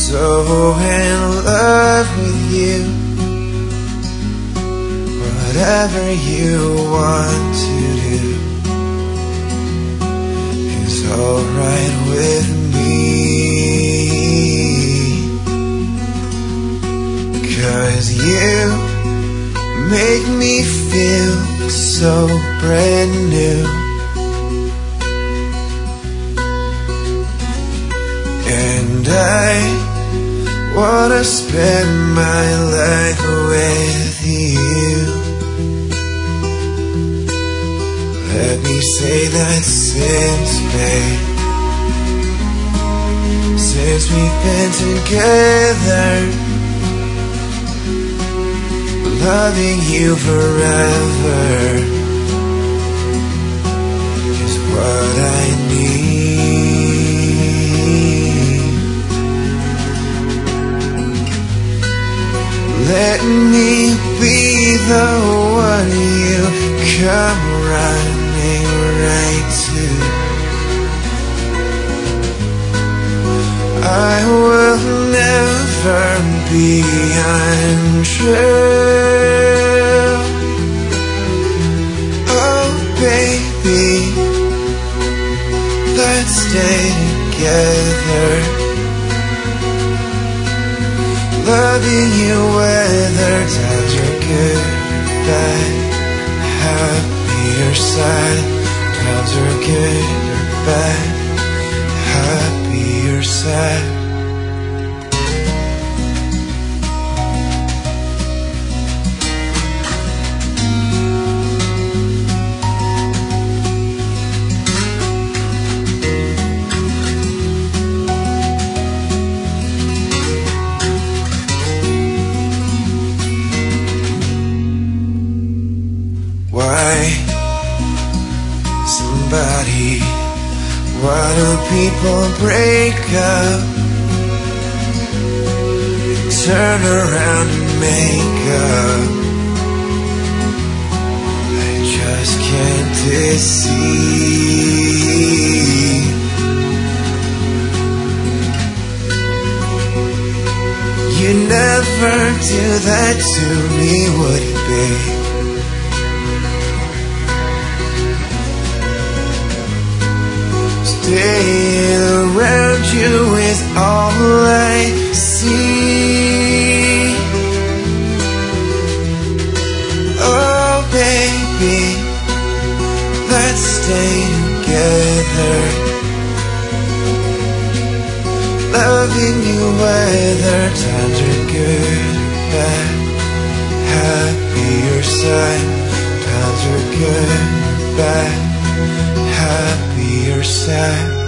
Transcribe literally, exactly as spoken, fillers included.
so in love with you. Whatever you want to do is alright with me, 'cause you make me feel so brand new. And I wanna spend my life with you. Let me say that since, babe, since we've been together, loving you forever is what I need. Let me be the one you come running right to. I will never be untrue. Oh baby, let's stay together, loving you whether times are good or bad. Happy or sad, times are good or bad. Happy or sad. Why, somebody, why do people break up, turn around and make up? I just can't deceive. You never do that to me, would you, babe? Staying around you is all I see. Oh baby, let's stay together, loving you whether times are good or bad. Happy or sad, times are good or bad. Happy or sad.